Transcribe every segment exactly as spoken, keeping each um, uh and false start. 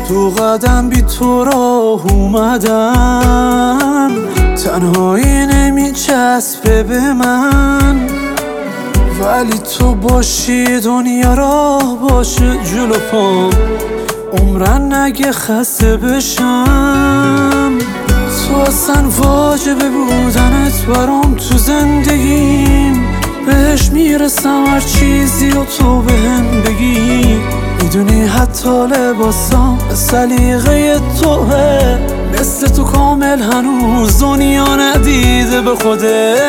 دو قدم بی تو راه اومدم، تنهایی نمیچسبه به من، ولی تو باشی دنیا راه باشه جلو پام، عمرن نگه خسته بشم. تو اصلا واجبه بودنت برام تو زندگیم، بهش میرسم هر چیزی و تو بهم بگی. میدونی حتی لباسام سلیقه توه، مثل تو کامل هنوز دنیا ندیده به خودش.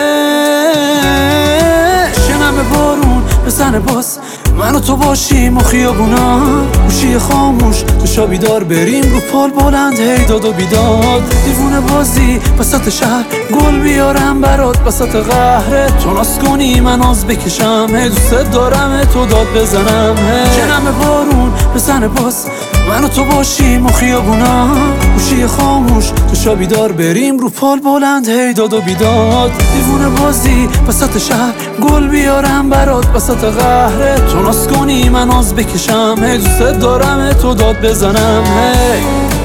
شنم بارون بزنه باز من و تو باشیم و خیابونا گوشی خاموش تو شا بیدار بریم رو پال بلند هی داد و بیداد. دیوونه بازی وسط شهر گل بیارم برات وسط قهره، تو ناز کنی من آز بکشم هی دوست دارم تو داد بزنم. جنم بارون بزنه باز من و تو باشیم و خیابونا گوشی خاموش تو شا بیدار بریم رو پال بلند هی داد و بیداد. دیوونه بازی وسط شهر گل بیارم برات وسط قهره، تو ناز کنی من آز بکشم هی دوست دارم تو داد بزنم. هی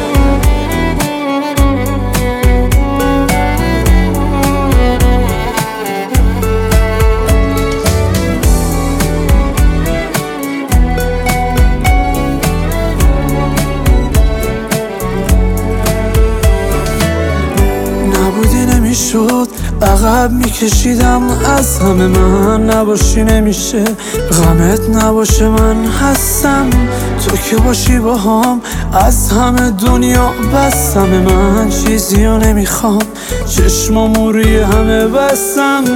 نبودی نمیشد عقب میکشیدم از همه، من نباشی نمیشه غمت نباشه من هستم. تو که باشی با هم از همه دنیا بستم، من چیزی رو نمیخوام چشمامو روی همه بستم.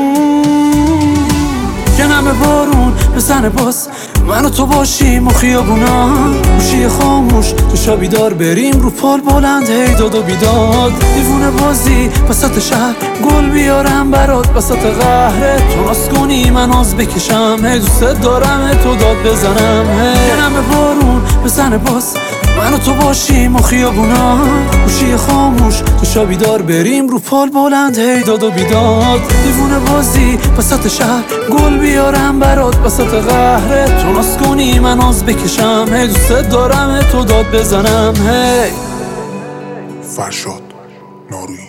جنم بارون بزنه باز من و تو باشیم و خیابونا گوشی خاموش تو شا بیدار بریم رو پال بلند هی داد و بیداد. دیوونه بازی وسط شهر گل بیارم برات وسط قهره، تو ناز کنی من آز بکشم هی دوست دارم تو داد بزنم. جنم بارون بزنه باز من و تو باشیم و خیابونا گوشی خاموش تو شا بیدار بریم رو پال بلند هی داد و بیداد. دیوونه بازی وسط شهر گل بیارم برات وسط قهره، تو ناز کنی من آز بکشم هی دوست دارم تو داد بزنم. هی فرشاد نارویی.